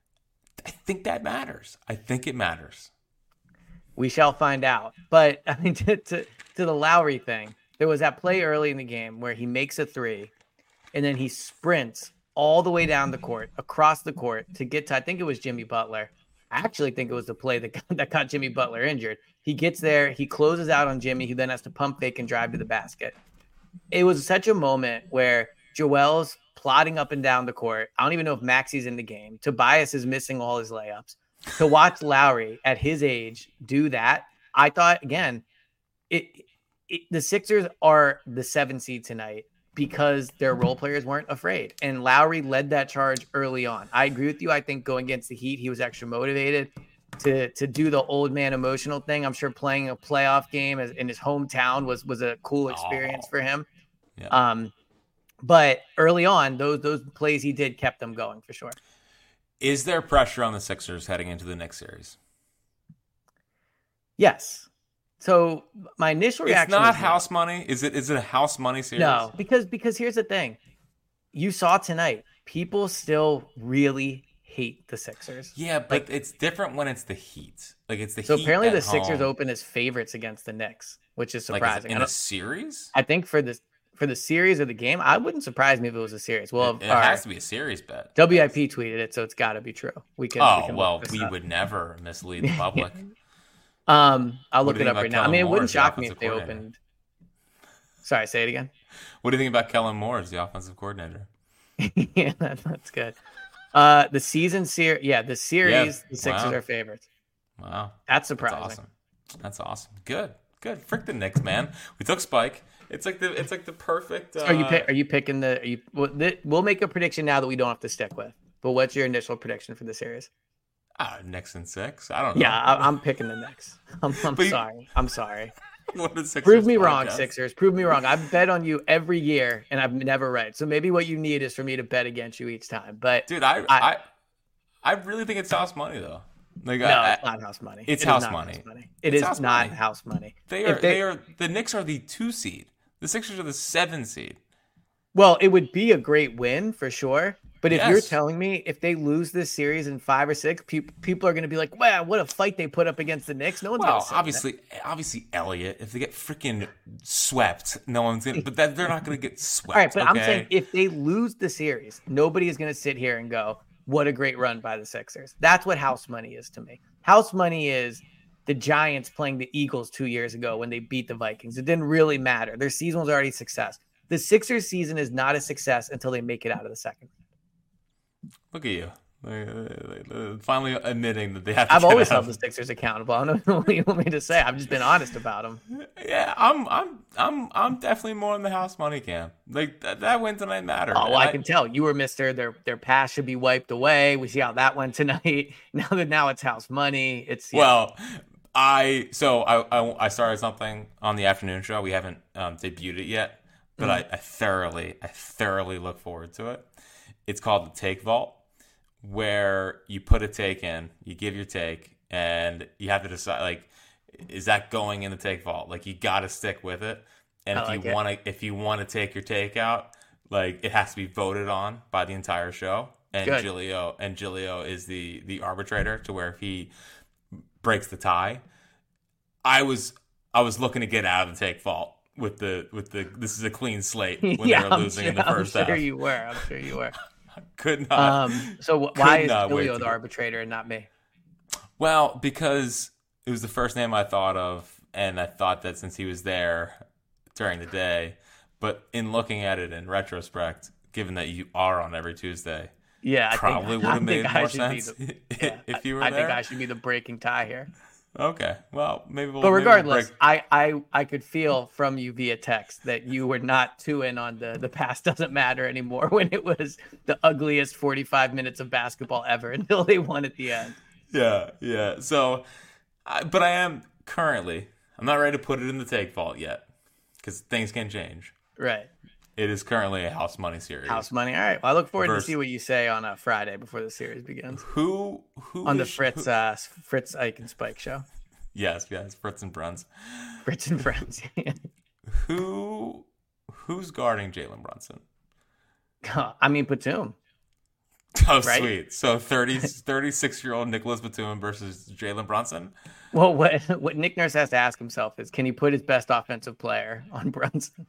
I think that matters. I think it matters. We shall find out. But I mean, to, to to the Lowry thing, there was that play early in the game where he makes a three, and then he sprints all the way down the court, across the court to get to, I think it was Jimmy Butler. I actually think it was the play that got, that got Jimmy Butler injured. He gets there, he closes out on Jimmy, who then has to pump fake and drive to the basket. It was such a moment where Joel's plodding up and down the court. I don't even know if Maxey's in the game. Tobias is missing all his layups. To watch Lowry at his age do that, I thought, again, it, it the Sixers are the seven seed tonight because their role players weren't afraid. And Lowry led that charge early on. I agree with you. I think going against the Heat, he was extra motivated to to do the old man emotional thing. I'm sure playing a playoff game in his hometown was was a cool experience oh. for him. Yeah. Um, But early on, those those plays he did kept them going for sure. Is there pressure on the Sixers heading into the next series? Yes. So my initial reaction It's not house no. money. Is it is it a house money series? No, because because here's the thing. You saw tonight, people still really hate the Sixers. Yeah, but like, it's different when it's the Heat. Like it's the so Heat. So apparently the home. Sixers open as favorites against the Knicks, which is surprising. Like, is it in a series? I think for this For the series of the game, I wouldn't surprise me if it was a series. Well, it, it has to be a series bet. W I P tweeted it, so it's got to be true. We can. Oh we can well, we up. would never mislead the public. um, I'll look it up right now. I mean, it wouldn't shock me if they opened. Sorry, say it again. What do you think about Kellen Moore as the offensive coordinator? yeah, that, that's good. Uh, the season series, yeah, the series, yeah. the Sixers wow. are favorites. Wow, that's surprising. That's awesome. That's awesome. Good, good. Frick the Knicks, man. We took Spike. It's like the it's like the perfect. Uh... Are you are you picking the? Are you, we'll make a prediction now that we don't have to stick with. But what's your initial prediction for the series? Uh, Knicks and six. I don't know. Yeah, I, I'm picking the Knicks. I'm, I'm sorry. You... I'm sorry. What is Prove me podcast? wrong, Sixers. Prove me wrong. I've bet on you every year, and I've never right. So maybe what you need is for me to bet against you each time. But dude, I I, I, I really think it's house money though. Like, no, I, it's not house money. It's it house money. house money. It it's is house not money. house money. They are. They, they are. The Knicks are the two seed. The Sixers are the seven seed. Well, it would be a great win for sure. But if yes. you're telling me if they lose this series in five or six, people people are going to be like, "Wow, what a fight they put up against the Knicks." No one's well, going to say obviously, that. obviously, Elliott. If they get freaking swept, no one's going. But that, they're not going to get swept. All right, but okay? I'm saying if they lose the series, nobody is going to sit here and go, "What a great run by the Sixers." That's what house money is to me. House money is the Giants playing the Eagles two years ago when they beat the Vikings. It didn't really matter. Their season was already a success. The Sixers season is not a success until they make it out of the second. Look at you. Like, like, like, finally admitting that they have to I've get always out held of- the Sixers accountable. I don't know what you want me to say. I've just been honest about them. Yeah, I'm, I'm, I'm, I'm definitely more in the house money camp. Like that, that win tonight mattered. Oh, well, And I can tell you were Mister Their their past should be wiped away. We see how that went tonight. Now that now it's house money. It's yeah. Well, I so I, I I started something on the afternoon show. We haven't um, debuted it yet, but mm-hmm. I, I thoroughly, I thoroughly look forward to it. It's called the Take Vault, where you put a take in, you give your take, and you have to decide, like, is that going in the take vault? Like, you got to stick with it. And I if like you want to, if you want to take your take out, like, it has to be voted on by the entire show. And Good. Giglio and Giglio is the the arbitrator, to where if he breaks the tie, I was I was looking to get out of the take vault with the with the this is a clean slate when yeah, they were losing sure, in the first I'm sure half. you were. I'm sure you were. Could not. Um, so w- why is not wait Giglio to the get- arbitrator and not me? Well, because it was the first name I thought of, and I thought that since he was there during the day, but in looking at it in retrospect, given that you are on every Tuesday, Yeah, I probably think, would I have made think I more should be sense the- yeah, if you were I there. think I should be the breaking tie here. Okay, well, maybe we'll. But maybe we'll regardless, break- I, I I could feel from you via text that you were not too in on the the past doesn't matter anymore when it was the ugliest forty-five minutes of basketball ever until they won at the end. Yeah, yeah. So, I, but I am currently. I'm not ready to put it in the take vault yet, because things can change. Right. It is currently a house money series. House money. All right. Well, I look forward Versus- to see what you say on a Friday before the series begins. Who who On the is- Fritz who- uh, Fritz Ike and Spike show. Yes, yes, Fritz and Bruns. Fritz and Friends. Who who's guarding Jalen Brunson? I mean, Batum. Oh, Right? sweet. So thirty, thirty-six-year-old Nicholas Batum versus Jalen Brunson? Well, what what Nick Nurse has to ask himself is, can he put his best offensive player on Brunson?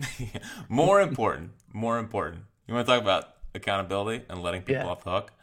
More important, more important. You want to talk about accountability and letting people Yeah. off the hook?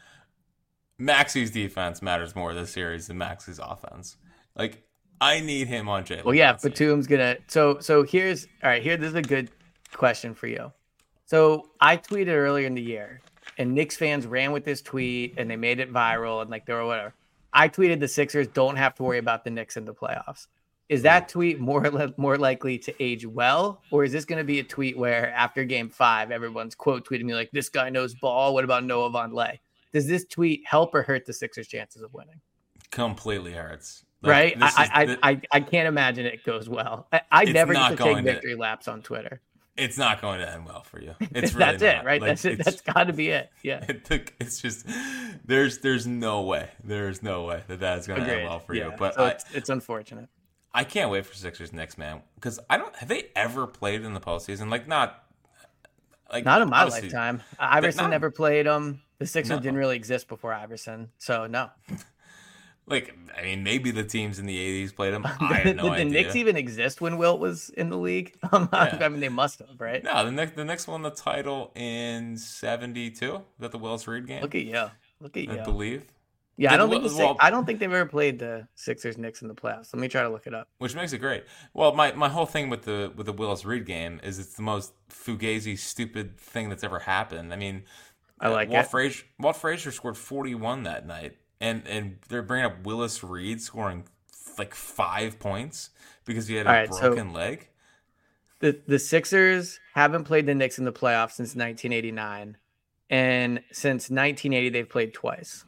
Maxi's defense matters more this series than Maxi's offense. Like, I need him on Jalen Well, yeah, Brunson. Batum's gonna. So, so here's all right. Here, this is a good question for you. So, I tweeted earlier in the year, and Knicks fans ran with this tweet, and they made it viral, and like they were whatever. I tweeted the Sixers don't have to worry about the Knicks in the playoffs. Is that tweet more li- more likely to age well, or is this going to be a tweet where after Game Five, everyone's quote tweeting me like, "This guy knows ball. What about Noah Vonleh?" Does this tweet help or hurt the Sixers' chances of winning? Completely hurts. Like, Right? this I, is I, the- I I can't imagine it goes well. I, I It's never not get to going take to- victory laps on Twitter. It's not going to end well for you. It's really That's it, not. right? Like, That's it. it's- That's got to be it. Yeah. It took, it's just there's there's no way there's no way that that's going to end Agreed. well for yeah. you. But so I, it's, it's unfortunate. I can't wait for Sixers Knicks, man, because I don't have they ever played in the postseason? Like not like Not in my obviously- lifetime. Iverson not- never played them. The Sixers No. didn't really exist before Iverson, so no. Like I mean, maybe the teams in the eighties played them. I Did had no the idea. Knicks even exist when Wilt was in the league? Um, Yeah. I mean, they must have, right? No, the next the next won the title in seventy-two. Is that the Willis Reed game? Look at you. Look at I you. believe. Yeah, I Did don't think Wil- the Six- well- I don't think they've ever played the Sixers Knicks in the playoffs. Let me try to look it up. Which makes it great. Well, my, my whole thing with the with the Willis Reed game is it's the most fugazi, stupid thing that's ever happened. I mean, I like Walt it. Frazier, Walt Frazier scored forty-one that night, and and they're bringing up Willis Reed scoring like five points because he had a All right, so- broken leg. The the Sixers haven't played the Knicks in the playoffs since nineteen eighty-nine, and since nineteen eighty they've played twice.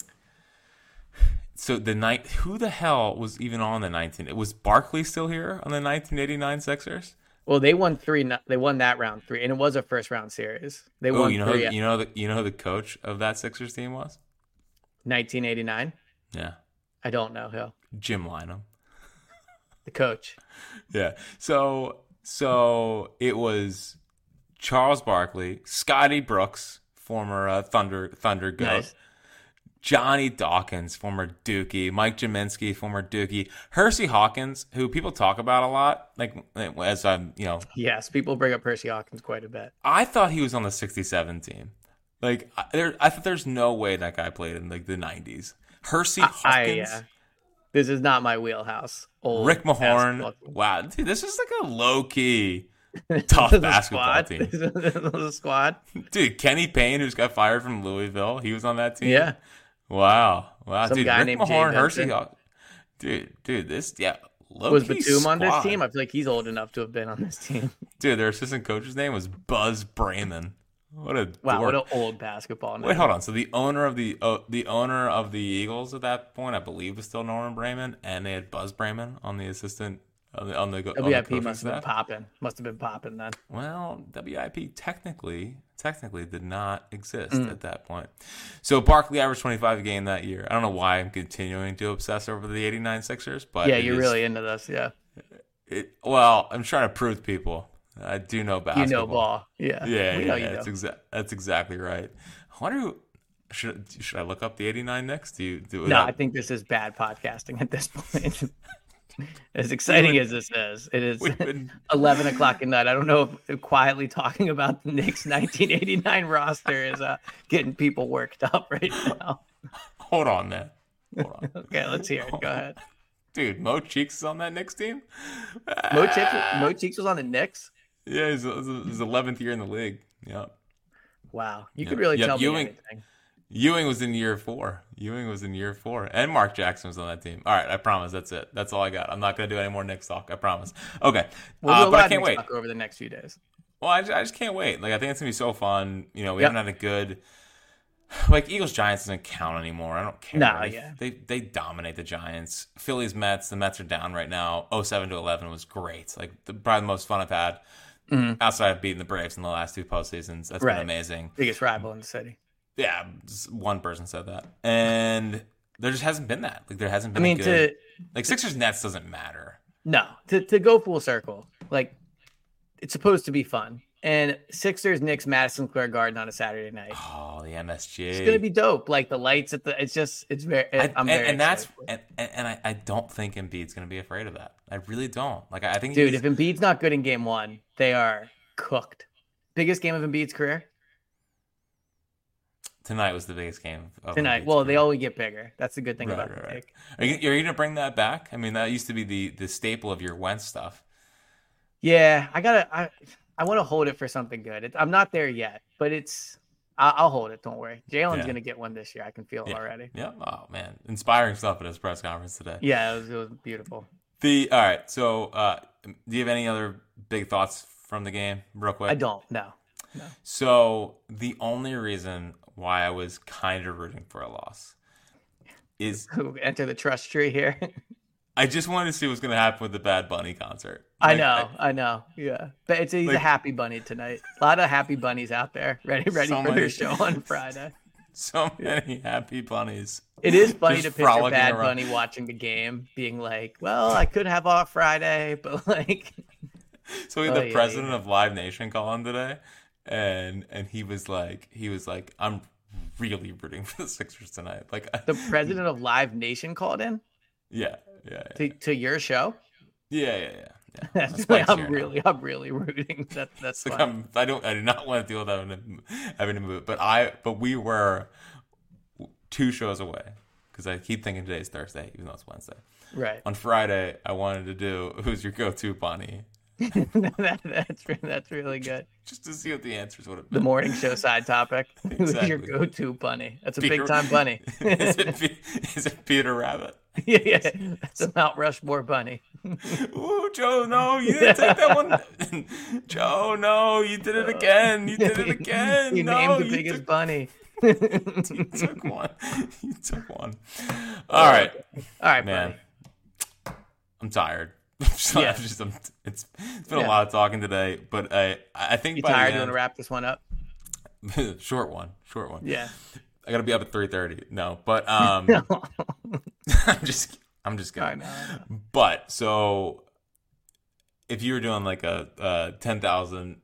So the night, who the hell was even on the nineteen? Was Barkley still here on the nineteen eighty-nine Sixers? Well, they won three. They won that round three, and it was a first round series. They Oh, won you know, three. who, you know, the, you know who the coach of that Sixers team was? nineteen eighty-nine. Yeah, I don't know who Jim Lynam. the coach. Yeah. So so it was Charles Barkley, Scotty Brooks, former uh, Thunder Thunder goat, Nice. Johnny Dawkins, former Dookie, Mike Jaminski, former Dookie, Hersey Hawkins, who people talk about a lot. Like as I'm, you know, Yes, people bring up Percy Hawkins quite a bit. I thought he was on the sixty-seven team. Like I- there, I thought there's no way that guy played in like the nineties. Hersey I, Hawkins. uh, this is not my wheelhouse. Old Rick Mahorn. basketball. Wow, dude, this is like a low key tough This is a basketball squad. team. This is a squad. Dude, Kenny Payne, who's got fired from Louisville, he was on that team. Yeah. Wow. Wow. Some dude, guy Rick named Mahorn, Jay Hershey. Vincent. Dude, dude, this, yeah. Was low-key Batum on this squad. team? I feel like he's old enough to have been on this team. Dude, their assistant coach's name was Buzz Brayman. What a Wow, dork. what an old basketball name. Wait, hold on. So the owner of the uh, the owner of the Eagles at that point, I believe, was still Norman Brayman, and they had Buzz Brayman on the assistant on the on the, on the W I P coaching must have been staff. popping. Must have been popping then. Well, W I P technically technically did not exist Mm. at that point. So Barkley averaged twenty-five a game that year. I don't know why I'm continuing to obsess over the eighty-nine Sixers, but Yeah, it you're is- really into this. Yeah, it, well, I'm trying to prove to people I do know you basketball. know ball. Yeah, Yeah, we yeah, know yeah you that's, know. exa- that's exactly right. I wonder who should should I look up the eighty-nine next? Do you do No, I think this is bad podcasting at this point. As exciting as this is, it is We've been- eleven o'clock at night. I don't know if quietly talking about the Knicks nineteen eighty-nine roster is uh, getting people worked up right now. Hold on, man. Hold on. Okay, let's hear it. Go ahead. Dude, Mo Cheeks is on that Knicks team? Mo Cheeks, Mo Cheeks was on the Knicks. Yeah, he's, he's his eleventh year in the league. Yeah. Wow, you Yeah. could really Yeah, tell Ewing- me anything. Ewing was in year four. Ewing was in year four. And Mark Jackson was on that team. All right, I promise. That's it. That's all I got. I'm not going to do any more Knicks talk. I promise. Okay. We'll Uh, do a but lot I of can't Knicks wait. talk over the next few days. Well, I just, I just can't wait. Like, I think it's going to be so fun. You know, we Yep. haven't had a good... Like, Eagles-Giants doesn't count anymore. I don't care. Nah, they, yeah. they they dominate the Giants. Phillies-Mets. The Mets are down right now. oh seven to eleven was great. Like, the, probably the most fun I've had outside of beating the Braves in the last two postseasons. That's Right. been amazing. Biggest rival in the city. Yeah, just one person said that. And there just hasn't been that. Like, there hasn't I been mean, a good... to Like, Sixers-Nets doesn't matter. no, to to go full circle, like it's supposed to be fun. And Sixers, Knicks, Madison Square Garden on a Saturday night. Oh, the M S G. It's gonna be dope. Like the lights at the. It's just. It's very. I, I'm and, very. and that's excited. and, and, and I, I don't think Embiid's going to be afraid of that. I really don't. Like I think Dude, he's, if Embiid's not good in game one, they are cooked. Biggest game of Embiid's career tonight was the biggest game of tonight. Embiid's Well, they career. only get bigger. That's the good thing Right, about right, the right. pick. Are you, are you going to bring that back? I mean, that used to be the the staple of your Wentz stuff. Yeah, I gotta. I I want to hold it for something good. It, I'm not there yet, but it's. I, I'll hold it. Don't worry. Jalen's Yeah. gonna get one this year. I can feel it Yeah. already. Yeah. Oh man, inspiring stuff at his press conference today. Yeah, it was, it was beautiful. The all right. So, uh, do you have any other big thoughts from the game, real quick? I don't. No. No. So the only reason why I was kind of rooting for a loss is Who enter the trust tree here? I just wanted to see what's going to happen with the Bad Bunny concert. I Like, know, I, know, yeah. But it's he's Like- a happy bunny tonight. A lot of happy bunnies out there, ready, ready So for many- their show on Friday. so many happy bunnies. It is funny just to picture frolicking Bad around. Bunny watching the game, being like, "Well, I could have off Friday, but like, So we had Oh, the yeah, president yeah. of Live Nation call on today, and and he was like, he was like, I'm really rooting for the Sixers tonight. Like, I- the president of Live Nation called in yeah, yeah, yeah, to, to your show." yeah, yeah, yeah. yeah. That's why like, it's I'm here now. really, I'm really rooting. That, that's It's like fun. I'm, I don't, I do not want to deal with having to, having to move. But I, but we were two shows away because I keep thinking today's Thursday, even though it's Wednesday. Right. On Friday, I wanted to do who's your go-to bunny, that, that's re- that's really good. just to see what the answers would have The been. morning show side topic. Who's your Exactly. go-to bunny? That's a Peter- big time bunny. is, it, Pe- is it Peter Rabbit? yeah, yeah, that's a Mount Rushmore bunny. Ooh, Joe, no, you didn't take that one. Joe, no, you did it again. You did it again. you no, named the you biggest took, bunny. you took one. You took one. All right, All right, man. buddy. I'm tired. I'm just, Yeah. I'm just, I'm, it's, it's been Yeah. a lot of talking today, but I, I think You by tired? the You want end, to wrap this one up? short one, short one. Yeah. I gotta be up at three thirty. No, but um, I'm just, I'm just I kidding. know, I know. But so, if you were doing like a, a ten thousand,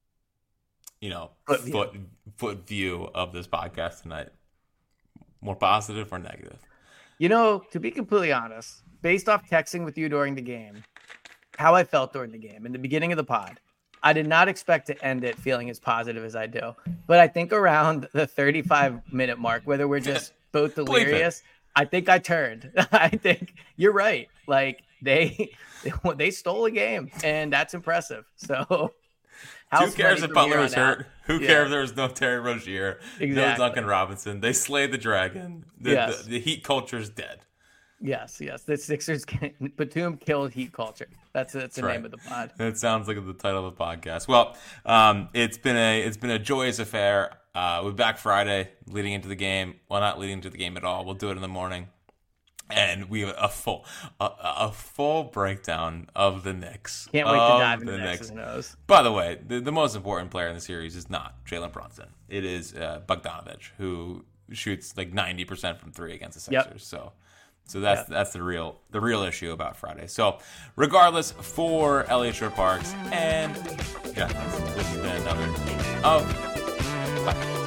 you know, Foot foot view. foot view of this podcast tonight, more positive or negative? You know, to be completely honest, based off texting with you during the game, how I felt during the game in the beginning of the pod, I did not expect to end it feeling as positive as I do. But I think around the thirty-five minute mark, whether we're just both Bleep it. delirious, I think I turned. I think you're right. Like they they stole a game, and that's impressive. So House Who cares money if from Butler here was on out. hurt? Who Yeah. cares if there was no Terry Rozier, no Exactly. Duncan Robinson? They slayed the dragon. The, Yes. the, the Heat culture is dead. Yes, yes. The Sixers can, Batum killed Heat culture. That's that's the That's name right. of the pod. That sounds like the title of the podcast. Well, um, it's been a it's been a joyous affair. Uh, we're back Friday, leading into the game. Well, not leading into the game at all. We'll do it in the morning, and we have a full a, a full breakdown of the Knicks. Can't wait to Of dive into the the Knicks. X's and O's. By the way, the, the most important player in the series is not Jalen Brunson. It is uh, Bogdanovich, who shoots like ninety percent from three against the Yep. Sixers. So. So that's Yep. that's the real the real issue about Friday. So regardless, for Elliot Shore Parks and yeah, this has been another of. Bye.